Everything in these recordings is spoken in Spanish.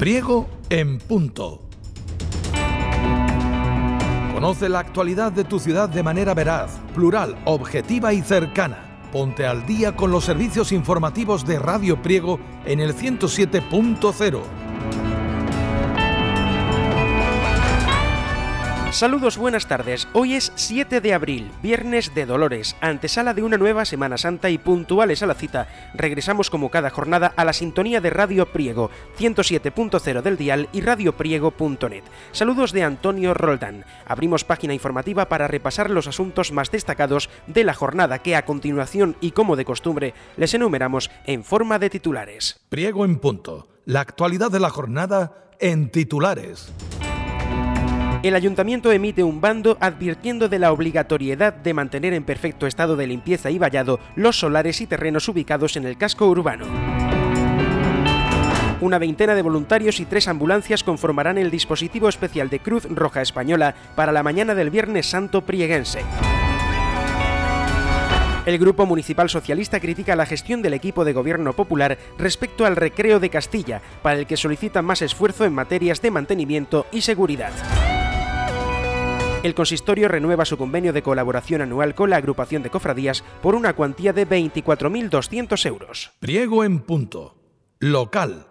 Priego en punto. Conoce la actualidad de tu ciudad de manera veraz, plural, objetiva y cercana. Ponte al día con los servicios informativos de Radio Priego en el 107.0. Saludos, buenas tardes. Hoy es 7 de abril, Viernes de Dolores, antesala de una nueva Semana Santa y puntuales a la cita, regresamos como cada jornada a la sintonía de Radio Priego, 107.0 del dial y radiopriego.net. Saludos de Antonio Roldán. Abrimos página informativa para repasar los asuntos más destacados de la jornada que a continuación y como de costumbre les enumeramos en forma de titulares. Priego en punto. La actualidad de la jornada en titulares. El Ayuntamiento emite un bando advirtiendo de la obligatoriedad de mantener en perfecto estado de limpieza y vallado los solares y terrenos ubicados en el casco urbano. Una veintena de voluntarios y 3 ambulancias conformarán el dispositivo especial de Cruz Roja Española para la mañana del Viernes Santo prieguense. El Grupo Municipal Socialista critica la gestión del equipo de Gobierno Popular respecto al Recreo de Castilla, para el que solicita más esfuerzo en materias de mantenimiento y seguridad. El consistorio renueva su convenio de colaboración anual con la agrupación de cofradías por una cuantía de 24.200 euros. Priego en punto. Local.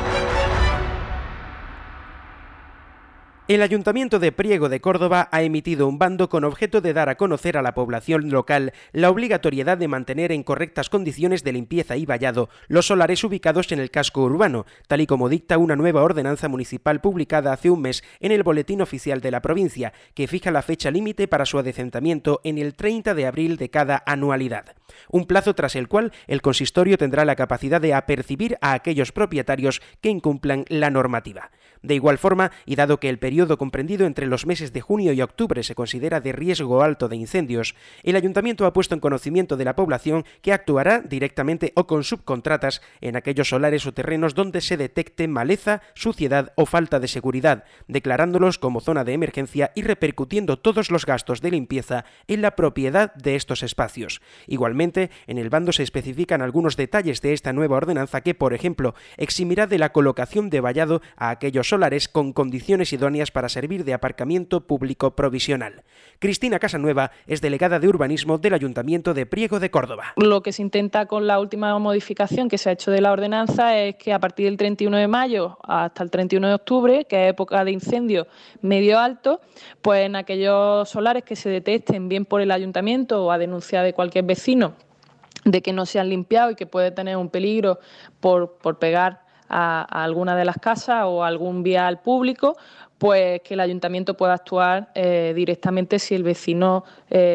El Ayuntamiento de Priego de Córdoba ha emitido un bando con objeto de dar a conocer a la población local la obligatoriedad de mantener en correctas condiciones de limpieza y vallado los solares ubicados en el casco urbano, tal y como dicta una nueva ordenanza municipal publicada hace un mes en el Boletín Oficial de la provincia, que fija la fecha límite para su adecentamiento en el 30 de abril de cada anualidad. Un plazo tras el cual el consistorio tendrá la capacidad de apercibir a aquellos propietarios que incumplan la normativa. De igual forma, y dado que el periodo comprendido entre los meses de junio y octubre se considera de riesgo alto de incendios, el Ayuntamiento ha puesto en conocimiento de la población que actuará directamente o con subcontratas en aquellos solares o terrenos donde se detecte maleza, suciedad o falta de seguridad, declarándolos como zona de emergencia y repercutiendo todos los gastos de limpieza en la propiedad de estos espacios. Igualmente, en el bando se especifican algunos detalles de esta nueva ordenanza que, por ejemplo, eximirá de la colocación de vallado a aquellos solares con condiciones idóneas para servir de aparcamiento público provisional. Cristina Casanueva es delegada de Urbanismo del Ayuntamiento de Priego de Córdoba. Lo que se intenta con la última modificación que se ha hecho de la ordenanza es que a partir del 31 de mayo hasta el 31 de octubre, que es época de incendio medio alto, pues en aquellos solares que se detecten bien por el Ayuntamiento o a denuncia de cualquier vecino de que no se han limpiado y que puede tener un peligro por pegar a alguna de las casas o a algún vial público, pues que el Ayuntamiento pueda actuar directamente si el vecino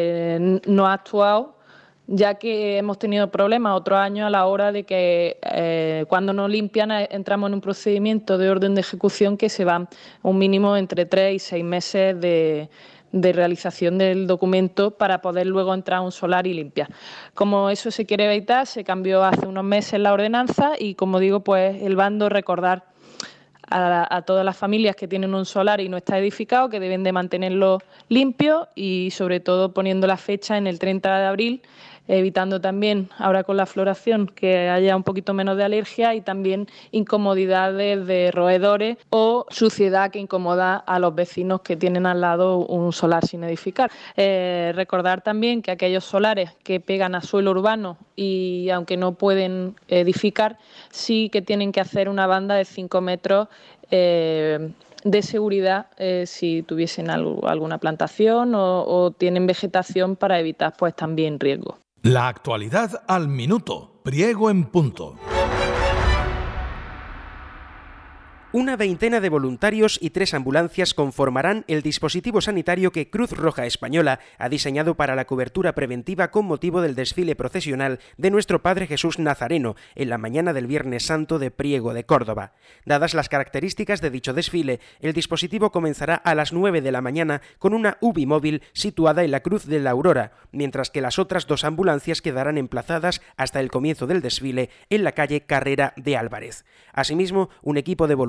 no ha actuado, ya que hemos tenido problemas otros años a la hora de que cuando no limpian entramos en un procedimiento de orden de ejecución que se va un mínimo entre 3 y 6 meses de realización del documento para poder luego entrar a un solar y limpiar. Como eso se quiere evitar, se cambió hace unos meses la ordenanza y, como digo, pues el bando recordar a todas las familias que tienen un solar y no está edificado que deben de mantenerlo limpio y, sobre todo, poniendo la fecha en el 30 de abril, evitando también, ahora con la floración, que haya un poquito menos de alergia y también incomodidades de roedores o suciedad que incomoda a los vecinos que tienen al lado un solar sin edificar. Recordar también que aquellos solares que pegan a suelo urbano y aunque no pueden edificar, sí que tienen que hacer una banda de 5 metros de seguridad si tuviesen alguna plantación o tienen vegetación para evitar pues también riesgos. La actualidad al minuto. Priego en punto. Una veintena de voluntarios y 3 ambulancias conformarán el dispositivo sanitario que Cruz Roja Española ha diseñado para la cobertura preventiva con motivo del desfile procesional de nuestro Padre Jesús Nazareno en la mañana del Viernes Santo de Priego de Córdoba. Dadas las características de dicho desfile, el dispositivo comenzará a las 9 de la mañana con una UBI móvil situada en la Cruz de la Aurora, mientras que las otras 2 ambulancias quedarán emplazadas hasta el comienzo del desfile en la calle Carrera de Álvarez. Asimismo, un equipo de voluntarios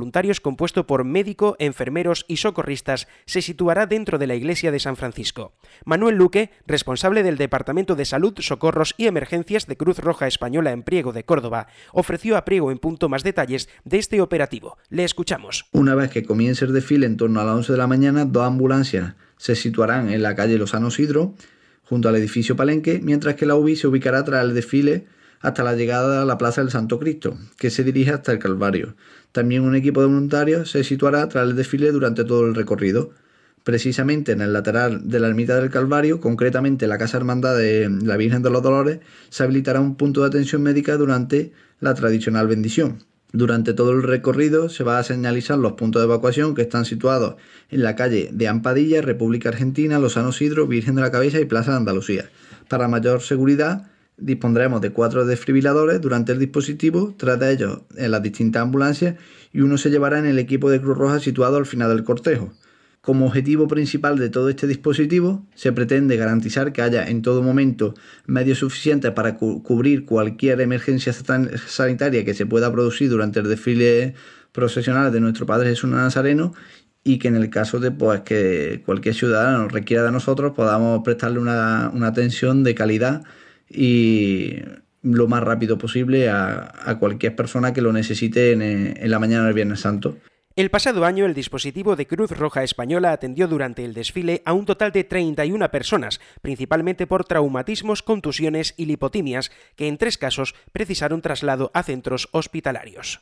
voluntarios compuesto por médico, enfermeros y socorristas se situará dentro de la iglesia de San Francisco. Manuel Luque, responsable del Departamento de Salud, Socorros y Emergencias de Cruz Roja Española en Priego de Córdoba, ofreció a Priego en Punto más detalles de este operativo. Le escuchamos. Una vez que comience el desfile en torno a las 11 de la mañana, 2 ambulancias se situarán en la calle Lozano Sidro, junto al edificio Palenque, mientras que la UBI se ubicará tras el desfile hasta la llegada a la Plaza del Santo Cristo, que se dirige hasta el Calvario. También un equipo de voluntarios se situará tras el desfile durante todo el recorrido. Precisamente en el lateral de la ermita del Calvario, concretamente la Casa Hermandad de la Virgen de los Dolores, se habilitará un punto de atención médica durante la tradicional bendición. Durante todo el recorrido se va a señalizar los puntos de evacuación que están situados en la calle de Ampadilla, República Argentina, Lozano Sidro, Virgen de la Cabeza y Plaza de Andalucía. Para mayor seguridad, dispondremos de 4 desfibriladores durante el dispositivo, 3 de ellos en las distintas ambulancias y uno se llevará en el equipo de Cruz Roja situado al final del cortejo. Como objetivo principal de todo este dispositivo, se pretende garantizar que haya en todo momento medios suficientes para cubrir cualquier emergencia sanitaria que se pueda producir durante el desfile procesional de nuestro Padre Jesús Nazareno y que en el caso de que cualquier ciudadano requiera de nosotros podamos prestarle una atención de calidad y lo más rápido posible a cualquier persona que lo necesite en la mañana del Viernes Santo. El pasado año, el dispositivo de Cruz Roja Española atendió durante el desfile a un total de 31 personas, principalmente por traumatismos, contusiones y lipotimias, que en 3 casos precisaron traslado a centros hospitalarios.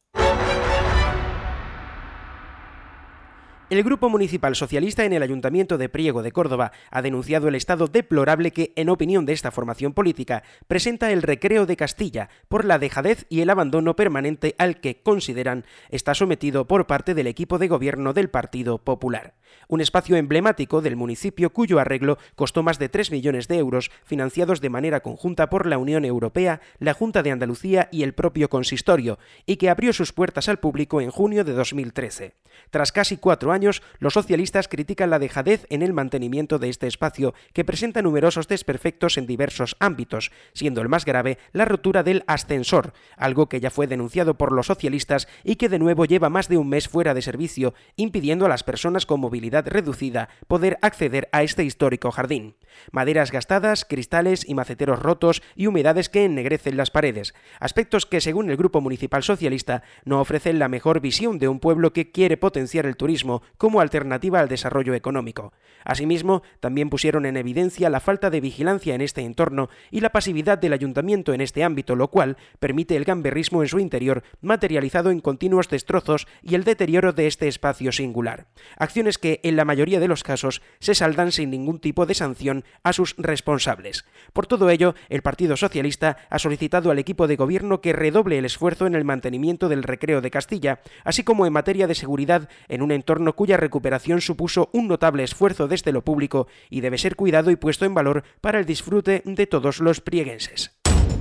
El Grupo Municipal Socialista en el Ayuntamiento de Priego de Córdoba ha denunciado el estado deplorable que, en opinión de esta formación política, presenta el Recreo de Castilla por la dejadez y el abandono permanente al que, consideran, está sometido por parte del equipo de gobierno del Partido Popular. Un espacio emblemático del municipio cuyo arreglo costó más de 3 millones de euros, financiados de manera conjunta por la Unión Europea, la Junta de Andalucía y el propio consistorio, y que abrió sus puertas al público en junio de 2013. Tras casi 4 años, los socialistas critican la dejadez en el mantenimiento de este espacio, que presenta numerosos desperfectos en diversos ámbitos, siendo el más grave la rotura del ascensor, algo que ya fue denunciado por los socialistas y que de nuevo lleva más de un mes fuera de servicio, impidiendo a las personas con movilidad reducida poder acceder a este histórico jardín. Maderas gastadas, cristales y maceteros rotos y humedades que ennegrecen las paredes, aspectos que, según el Grupo Municipal Socialista, no ofrecen la mejor visión de un pueblo que quiere potenciar el turismo como alternativa al desarrollo económico. Asimismo, también pusieron en evidencia la falta de vigilancia en este entorno y la pasividad del ayuntamiento en este ámbito, lo cual permite el gamberrismo en su interior, materializado en continuos destrozos y el deterioro de este espacio singular. Acciones que, en la mayoría de los casos, se saldan sin ningún tipo de sanción a sus responsables. Por todo ello, el Partido Socialista ha solicitado al equipo de gobierno que redoble el esfuerzo en el mantenimiento del Recreo de Castilla, así como en materia de seguridad en un entorno cuya recuperación supuso un notable esfuerzo desde lo público y debe ser cuidado y puesto en valor para el disfrute de todos los prieguenses.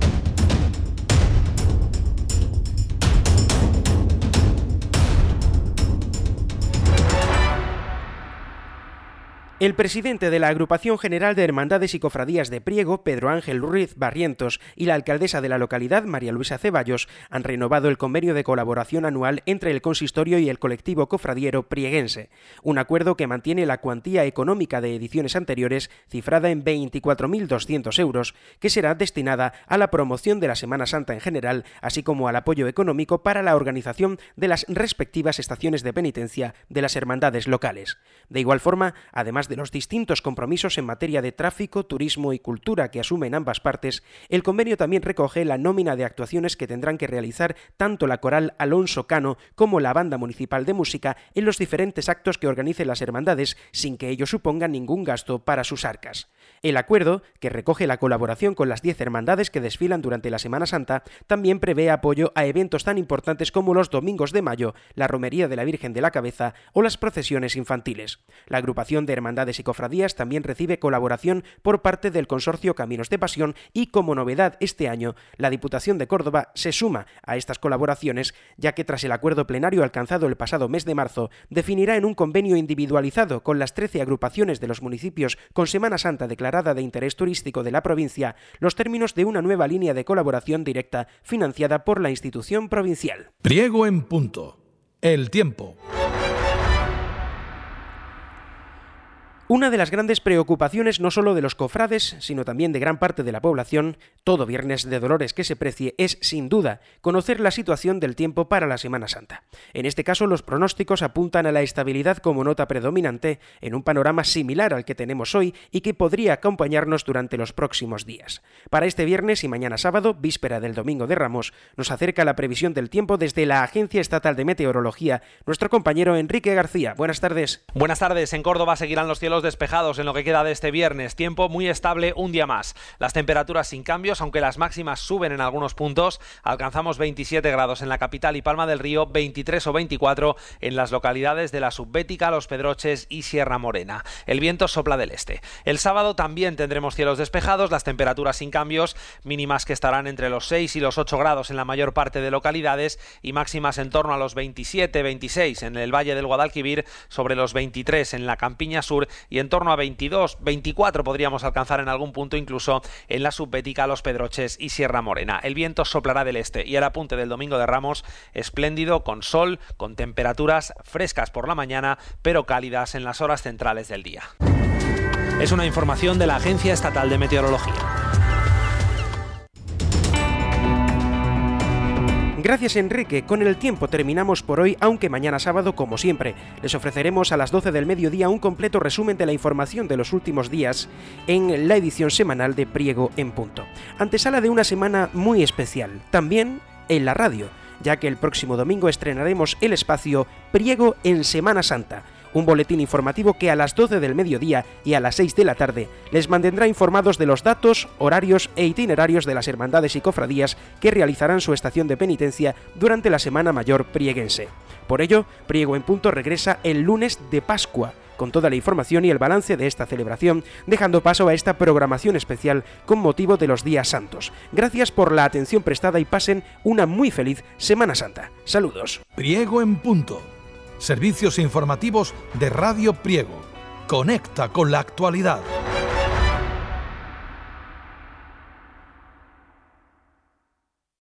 El presidente de la Agrupación General de Hermandades y Cofradías de Priego, Pedro Ángel Ruiz Barrientos, y la alcaldesa de la localidad, María Luisa Ceballos, han renovado el convenio de colaboración anual entre el consistorio y el colectivo cofradiero prieguense, un acuerdo que mantiene la cuantía económica de ediciones anteriores cifrada en 24.200 euros, que será destinada a la promoción de la Semana Santa en general, así como al apoyo económico para la organización de las respectivas estaciones de penitencia de las hermandades locales. De igual forma, además de los distintos compromisos en materia de tráfico, turismo y cultura que asumen ambas partes, el convenio también recoge la nómina de actuaciones que tendrán que realizar tanto la Coral Alonso Cano como la Banda Municipal de Música en los diferentes actos que organicen las hermandades, sin que ello suponga ningún gasto para sus arcas. El acuerdo, que recoge la colaboración con las 10 hermandades que desfilan durante la Semana Santa, también prevé apoyo a eventos tan importantes como los Domingos de Mayo, la Romería de la Virgen de la Cabeza o las procesiones infantiles. La agrupación de hermandades y cofradías también recibe colaboración por parte del consorcio Caminos de Pasión y, como novedad este año, la Diputación de Córdoba se suma a estas colaboraciones, ya que tras el acuerdo plenario alcanzado el pasado mes de marzo, definirá en un convenio individualizado con las 13 agrupaciones de los municipios con Semana Santa declarada de interés turístico de la provincia los términos de una nueva línea de colaboración directa financiada por la institución provincial. Priego en punto. El tiempo. Una de las grandes preocupaciones no solo de los cofrades, sino también de gran parte de la población, todo viernes de Dolores que se precie, es, sin duda, conocer la situación del tiempo para la Semana Santa. En este caso, los pronósticos apuntan a la estabilidad como nota predominante en un panorama similar al que tenemos hoy y que podría acompañarnos durante los próximos días. Para este viernes y mañana sábado, víspera del Domingo de Ramos, nos acerca la previsión del tiempo desde la Agencia Estatal de Meteorología, nuestro compañero Enrique García. Buenas tardes. Buenas tardes. En Córdoba seguirán los cielos despejados en lo que queda de este viernes. Tiempo muy estable un día más. Las temperaturas sin cambios, aunque las máximas suben en algunos puntos. Alcanzamos 27 grados en la capital y Palma del Río, 23 o 24 en las localidades de la Subbética, Los Pedroches y Sierra Morena. El viento sopla del este. El sábado también tendremos cielos despejados, las temperaturas sin cambios, mínimas que estarán entre los 6 y los 8 grados en la mayor parte de localidades y máximas en torno a los 27-26 en el Valle del Guadalquivir, sobre los 23 en la Campiña Sur y en torno a 22, 24 podríamos alcanzar en algún punto incluso en la Subbética, Los Pedroches y Sierra Morena. El viento soplará del este y el apunte del Domingo de Ramos espléndido, con sol, con temperaturas frescas por la mañana, pero cálidas en las horas centrales del día. Es una información de la Agencia Estatal de Meteorología. Gracias, Enrique. Con el tiempo terminamos por hoy, aunque mañana sábado, como siempre, les ofreceremos a las 12 del mediodía un completo resumen de la información de los últimos días en la edición semanal de Priego en Punto. Antesala de una semana muy especial, también en la radio, ya que el próximo domingo estrenaremos el espacio Priego en Semana Santa, un boletín informativo que a las 12 del mediodía y a las 6 de la tarde les mantendrá informados de los datos, horarios e itinerarios de las hermandades y cofradías que realizarán su estación de penitencia durante la Semana Mayor prieguense. Por ello, Priego en Punto regresa el lunes de Pascua, con toda la información y el balance de esta celebración, dejando paso a esta programación especial con motivo de los días santos. Gracias por la atención prestada y pasen una muy feliz Semana Santa. Saludos. Priego en Punto. Servicios informativos de Radio Priego. Conecta con la actualidad.